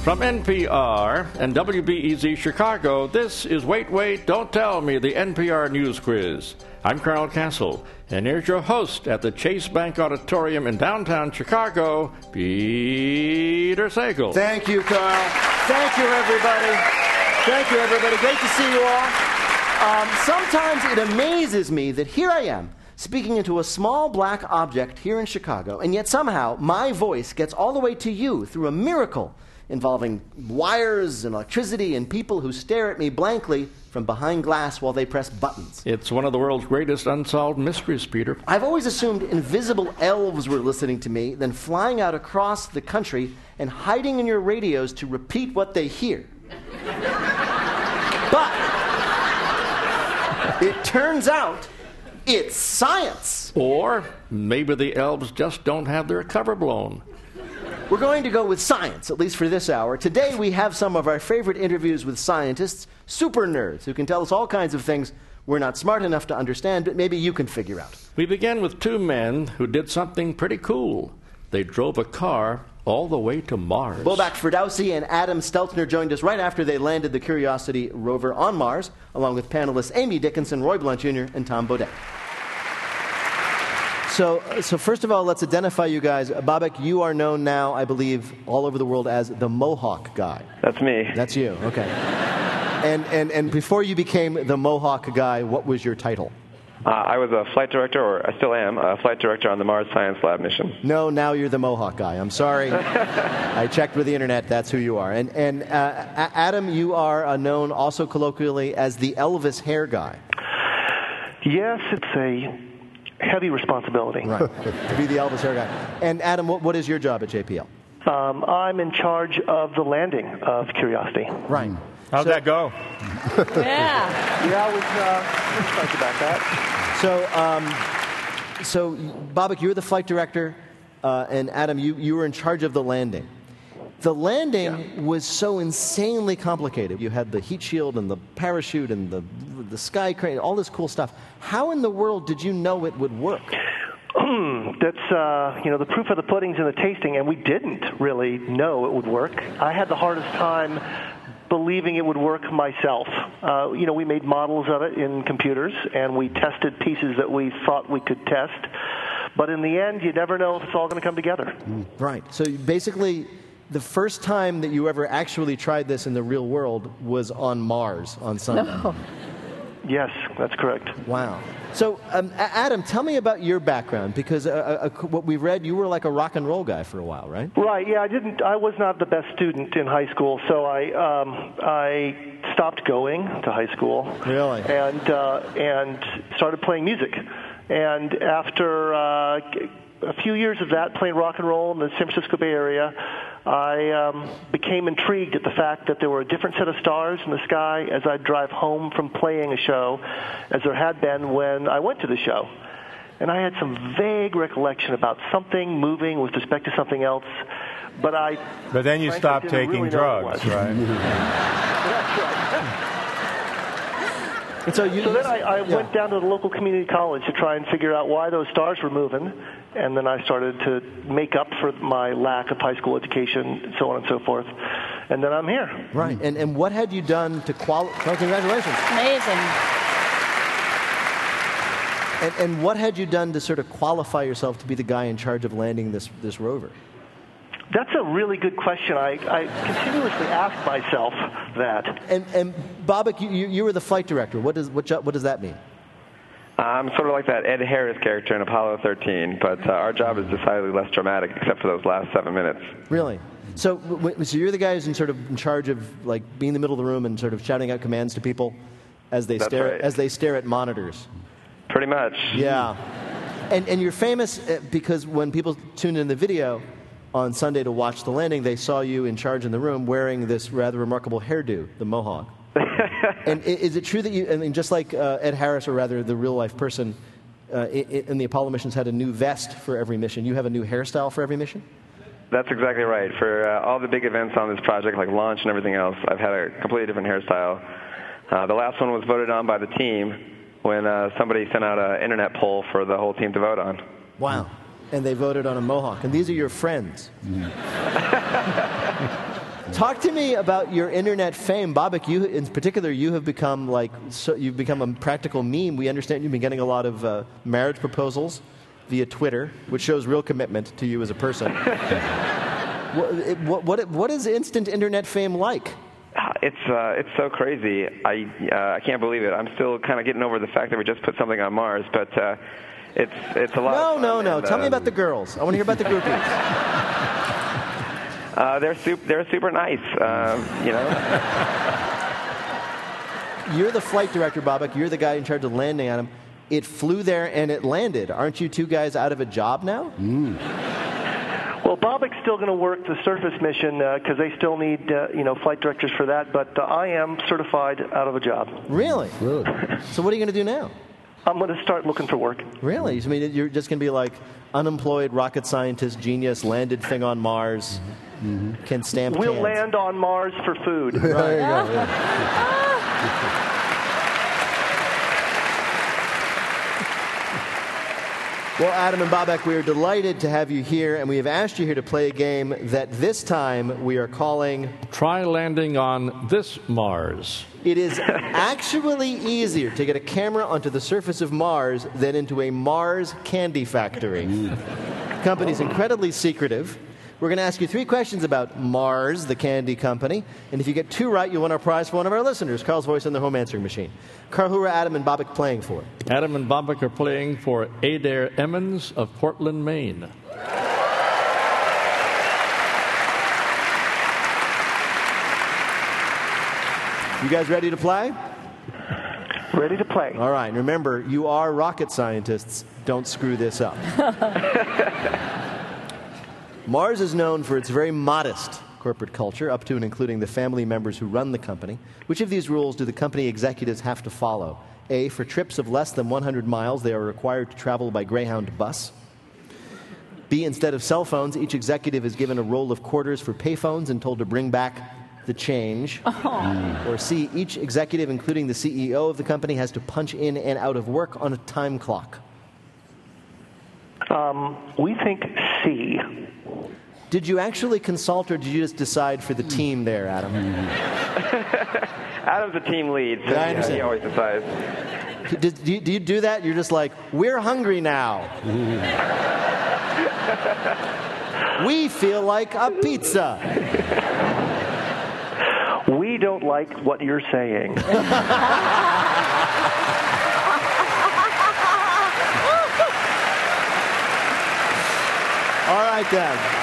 From NPR and WBEZ Chicago, this is Wait, Wait, Don't Tell Me, the NPR News Quiz. I'm Carl Castle, and here's your host at the Chase Bank Auditorium in downtown Chicago, Peter Sagal. Thank you, Carl. Thank you, everybody. Thank you, everybody. Great to see you all. Sometimes it amazes me that here I am, speaking into a small black object here in Chicago, and yet somehow my voice gets all the way to you through a miracle involving wires and electricity and people who stare at me blankly from behind glass while they press buttons. It's one of the world's greatest unsolved mysteries, Peter. I've always assumed invisible elves were listening to me, then flying out across the country and hiding in your radios to repeat what they hear. But it turns out it's science. Or maybe the elves just don't have their cover blown. We're going to go with science, at least for this hour. Today we have some of our favorite interviews with scientists, super nerds, who can tell us all kinds of things we're not smart enough to understand, but maybe you can figure out. We begin with two men who did something pretty cool. They drove a car all the way to Mars. Bobak Ferdowsi and Adam Stelzner joined us right after they landed the Curiosity rover on Mars, along with panelists Amy Dickinson, Roy Blunt Jr., and Tom Bodett. So first of all, let's identify you guys. Bobak, you are known now, I believe, all over the world as the Mohawk guy. That's me. That's you, okay. And before you became the Mohawk guy, what was your title? I was a flight director, or I still am, a flight director on the Mars Science Lab mission. No, now you're the Mohawk guy. I'm sorry. I checked with the internet. That's who you are. And Adam, you are known also colloquially as the Elvis hair guy. Yes, it's a heavy responsibility. Right, to be the Elvis hair guy. And Adam, what is your job at JPL? I'm in charge of the landing of Curiosity. Right. How'd that go? Yeah, we're excited about that. So Bobak, you're the flight director, and Adam, you were in charge of the landing. The landing was so insanely complicated. You had the heat shield and the parachute and the sky crane, all this cool stuff. How in the world did you know it would work? That's, the proof of the pudding's in the tasting, and we didn't really know it would work. I had the hardest time believing it would work myself. We made models of it in computers, and we tested pieces that we thought we could test. But in the end, you never know if it's all going to come together. Right. So basically, the first time that you ever actually tried this in the real world was on Mars on Sunday. No. Yes, that's correct. Wow. So, Adam, tell me about your background, because what we read, you were like a rock and roll guy for a while, right? Right. Yeah, I was not the best student in high school, so I stopped going to high school. Really? And started playing music. And after a few years of that, playing rock and roll in the San Francisco Bay Area, I became intrigued at the fact that there were a different set of stars in the sky as I'd drive home from playing a show as there had been when I went to the show. And I had some vague recollection about something moving with respect to something else, but then you stopped taking really drugs, right? That's right. And so then I went down to the local community college to try and figure out why those stars were moving, and then I started to make up for my lack of high school education, so on and so forth. And then I'm here. Right. And what had you done to qualify? Oh, congratulations. Amazing. And what had you done to sort of qualify yourself to be the guy in charge of landing this rover? That's a really good question. I continuously ask myself that. And Bobak, you were the flight director. What does that mean? I'm sort of like that Ed Harris character in Apollo 13, but our job is decidedly less dramatic, except for those last 7 minutes. Really? So you're the guy who's in charge of like being in the middle of the room and sort of shouting out commands to people as they stare at monitors. Pretty much. Yeah. And you're famous because when people tuned in the video on Sunday to watch the landing, they saw you in charge in the room wearing this rather remarkable hairdo, the mohawk. And is it true that just like Ed Harris, or rather the real-life person in the Apollo missions had a new vest for every mission, you have a new hairstyle for every mission? That's exactly right. For all the big events on this project, like launch and everything else, I've had a completely different hairstyle. The last one was voted on by the team when somebody sent out an internet poll for the whole team to vote on. Wow. And they voted on a mohawk. And these are your friends. Talk to me about your internet fame, Babak. You, in particular, you have become you've become a practical meme. We understand you've been getting a lot of marriage proposals via Twitter, which shows real commitment to you as a person. What is instant internet fame like? It's so crazy. I can't believe it. I'm still kind of getting over the fact that we just put something on Mars, but it's a lot. No. And, Tell me about the girls. I want to hear about the groupies. They're super nice. You're the flight director, Babak. You're the guy in charge of landing on him. It flew there and it landed. Aren't you two guys out of a job now? Well, Babak's still going to work the surface mission because they still need flight directors for that. But I am certified out of a job. Really? So what are you going to do now? I'm going to start looking for work. Really? I mean, you're just going to be like unemployed rocket scientist, genius, landed thing on Mars, can stamp We'll cans. land on Mars for food. There you go. Yeah. Well, Adam and Babak, we are delighted to have you here, and we have asked you here to play a game that this time we are calling Try Landing on This Mars. It is actually easier to get a camera onto the surface of Mars than into a Mars candy factory. The company's incredibly secretive. We're going to ask you 3 questions about Mars, the candy company. And if you get 2 right, you'll win our prize for one of our listeners, Carl's Voice on the home answering machine. Carl, who are Adam and Babak playing for? Adam and Babak are playing for Adair Emmons of Portland, Maine. You guys ready to play? Ready to play. All right. Remember, you are rocket scientists. Don't screw this up. Mars is known for its very modest corporate culture, up to and including the family members who run the company. Which of these rules do the company executives have to follow? A, for trips of less than 100 miles, they are required to travel by Greyhound bus. B, instead of cell phones, each executive is given a roll of quarters for payphones and told to bring back the change. Or C, each executive, including the CEO of the company, has to punch in and out of work on a time clock. We think C. Did you actually consult, or did you just decide for the team there, Adam? Adam's a team lead, so I understand. he always decides. Do you do that? You're just like, we're hungry now. We feel like a pizza. We don't like what you're saying. All right, then.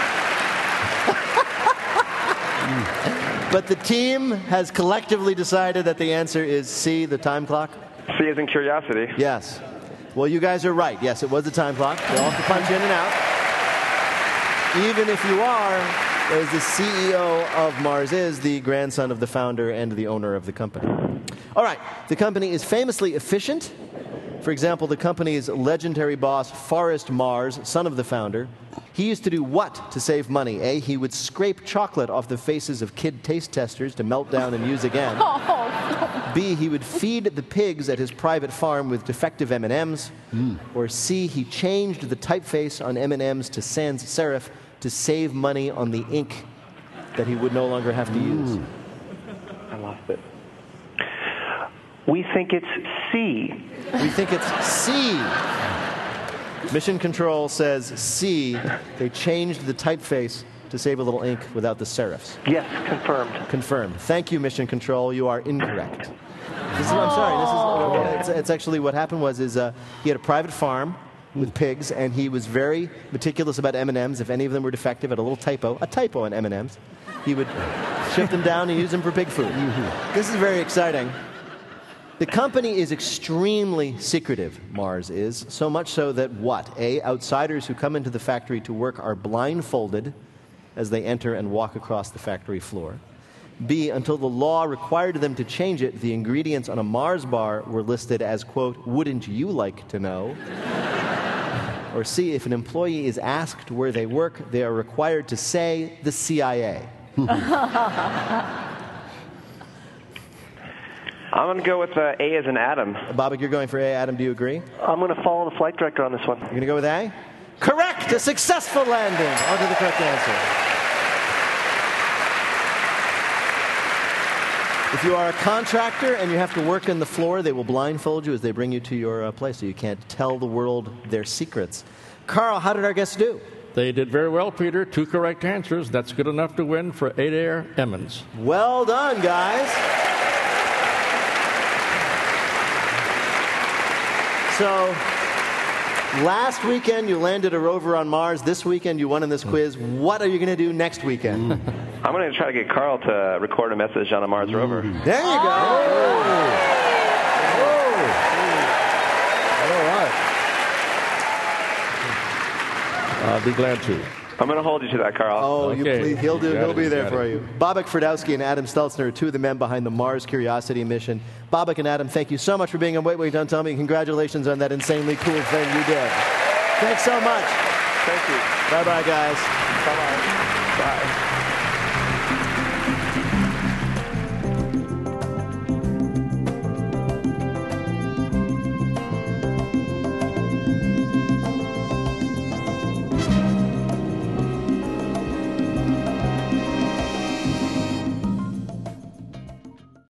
But the team has collectively decided that the answer is C, the time clock? C as in curiosity. Yes. Well, you guys are right. Yes, it was the time clock. They all have to punch in and out. Even if you are, as the CEO of Mars is, the grandson of the founder and the owner of the company. All right. The company is famously efficient. For example, the company's legendary boss, Forrest Mars, son of the founder, he used to do what to save money? A, he would scrape chocolate off the faces of kid taste testers to melt down and use again. B, he would feed the pigs at his private farm with defective M&Ms. Or C, he changed the typeface on M&Ms to sans serif to save money on the ink that he would no longer have to use. I lost it. We think it's C. We think it's C. Mission Control says C. They changed the typeface to save a little ink without the serifs. Yes, confirmed. Confirmed. Thank you, Mission Control. You are incorrect. I'm sorry. It's actually what happened was he had a private farm with pigs, and he was very meticulous about M&Ms. If any of them were defective, had a typo in M&Ms, he would ship them down and use them for pig food. This is very exciting. The company is extremely secretive, Mars is, so much so that what? A, outsiders who come into the factory to work are blindfolded as they enter and walk across the factory floor. B, until the law required them to change it, the ingredients on a Mars bar were listed as, quote, wouldn't you like to know? Or C, if an employee is asked where they work, they are required to say the CIA. I'm going to go with A as in Adam. Babak, you're going for A. Adam, do you agree? I'm going to follow the flight director on this one. You're going to go with A? Correct! A successful landing. On to the correct answer. If you are a contractor and you have to work in the floor, they will blindfold you as they bring you to your place so you can't tell the world their secrets. Carl, how did our guests do? They did very well, Peter. 2 correct answers. That's good enough to win for Adair Emmons. Well done, guys. So, last weekend you landed a rover on Mars. This weekend you won in this quiz. What are you going to do next weekend? I'm going to try to get Carl to record a message on a Mars rover. There you go. All right. I'll be glad to. I'm going to hold you to that, Carl. Oh, Okay. you please. He'll be there got for it. you. Bobak Ferdowski and Adam Stelzner are 2 of the men behind the Mars Curiosity mission. Bobak and Adam, thank you so much for being on Wait, Wait, Don't Tell Me. Congratulations on that insanely cool thing you did. Thanks so much. Thank you. Bye-bye, guys. Bye-bye. Bye.